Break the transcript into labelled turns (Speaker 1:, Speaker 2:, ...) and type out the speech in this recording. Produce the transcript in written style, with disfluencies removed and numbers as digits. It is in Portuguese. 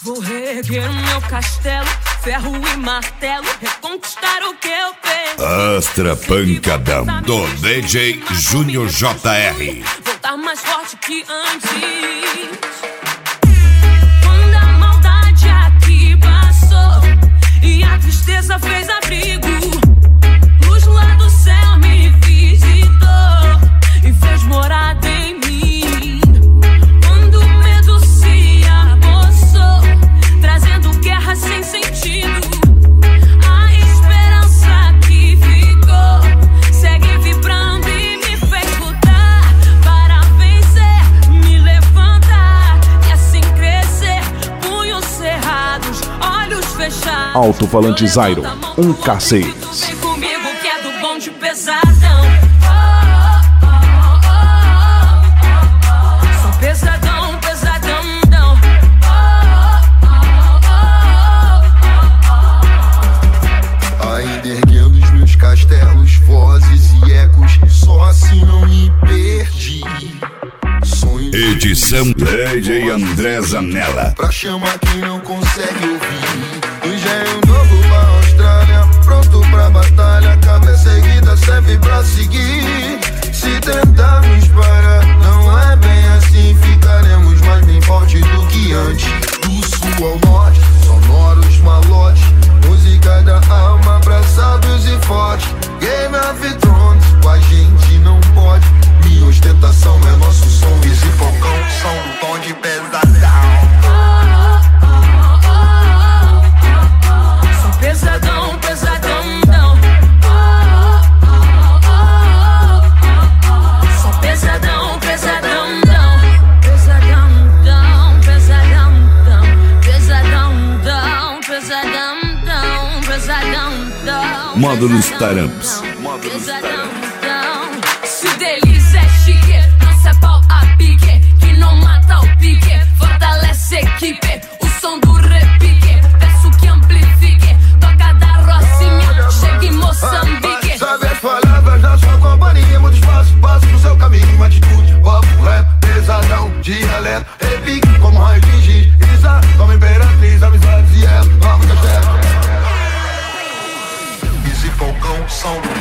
Speaker 1: Vou reerguer o meu castelo, ferro e martelo, reconquistar o que eu perdi.
Speaker 2: Astra Pancadão, do DJ Júnior JR.
Speaker 1: Voltar mais forte que antes. Quando a maldade aqui passou e a tristeza fez abrigo, luz lá do céu me visitou e fez morada em mim. Quando o medo se apossou, trazendo guerra sem sentido, a esperança que ficou segue vibrando e me fez lutar para vencer, me levantar e assim crescer. Punhos cerrados, olhos fechados.
Speaker 3: Alto-falante Zyron, 1K6.
Speaker 1: Vem comigo que é do bonde pesadão. Sou pesadão, pesadão.
Speaker 4: Ainda erguendo os meus castelos, vozes e ecos, só assim não me perdi. Sonho
Speaker 2: Edição DJ André Zanella.
Speaker 4: pra chamar quem não consegue ouvir. Engenho novo pra Austrália, pronto pra batalha, cabeça erguida serve pra seguir. Se tentarmos parar, não é bem assim, ficaremos mais bem forte do que antes. Do sul ao norte, sonoros malotes, música da alma, abraçados e fortes. Game of Thrones, com a gente não pode. Minha ostentação é nosso som, Easy Falcão, som do tom de pesadão.
Speaker 1: Pesadão, pesadão. Só pesadão, pesadão. Pesadão, pesadão. Pesadão, pesadão. Pesadão.
Speaker 2: Módulos Taramps.
Speaker 1: Pesadão. Se delícia é chique, não é pau a pique, que não mata o pique, fortalece a equipe. O som do repique, peço que amplifique. Toca da Rocinha, chega em Moçambique.
Speaker 4: Sabe as palavras da sua companhia, muito espaço, passo pro seu caminho, uma atitude, papo, rap, pesadão, dialeto, repique, como raio de giz, Isa, como imperatriz, amizades e ela, nova castelo. Easy Falcão, som do